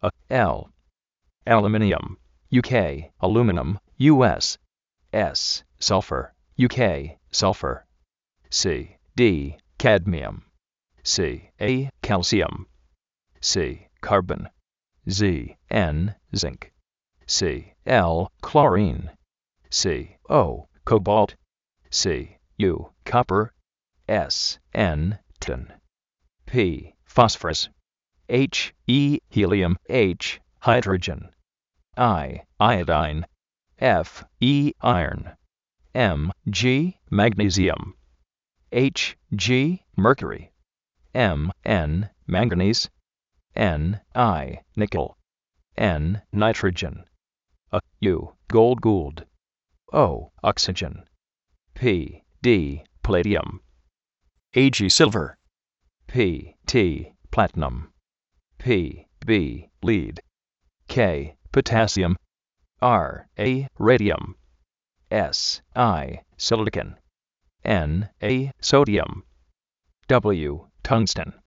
L. Aluminium. UK. Aluminum. US. S. Sulfur. UK. Sulfur. C. D. Cadmium. C. A. Calcium. C. Carbon. Z. N. Zinc. C. L. Chlorine. C. O. Cobalt. C. U. Copper. S. N. Tin. P. Phosphorus. H. E. Helium. H. Hydrogen. I. Iodine. F. E. Iron. M. G. Magnesium. H. G. Mercury. M. N. Manganese. N. I. Nickel. N. Nitrogen. U. Gold. O. Oxygen. P. D. Palladium. Ag. Silver. P. T. Platinum. P. B. Lead. K. Potassium. R. A. Radium. S. I. Silicon. N. A. Sodium. W. Tungsten.